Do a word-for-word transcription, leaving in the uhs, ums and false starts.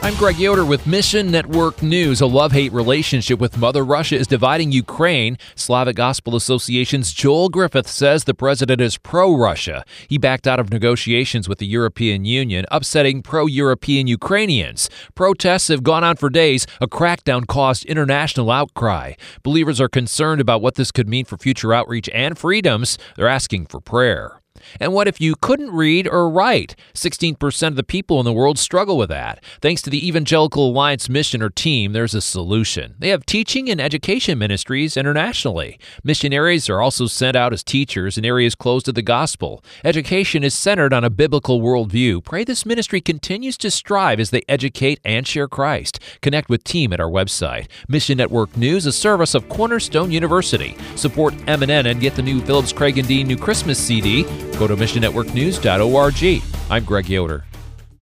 I'm Greg Yoder with Mission Network News. A love-hate relationship with Mother Russia is dividing Ukraine. Slavic Gospel Association's Joel Griffith says the president is pro-Russia. He backed out of negotiations with the European Union, upsetting pro-European Ukrainians. Protests have gone on for days. A crackdown caused international outcry. Believers are concerned about what this could mean for future outreach and freedoms. They're asking for prayer. And what if you couldn't read or write? sixteen percent of the people in the world struggle with that. Thanks to the Evangelical Alliance mission or team, there's a solution. They have teaching and education ministries internationally. Missionaries are also sent out as teachers in areas closed to the gospel. Education is centered on a biblical worldview. Pray this ministry continues to strive as they educate and share Christ. Connect with team at our website. Mission Network News, a service of Cornerstone University. Support M N N and get the new Phillips Craig and Dean New Christmas C D. Go to mission network news dot org. I'm Greg Yoder.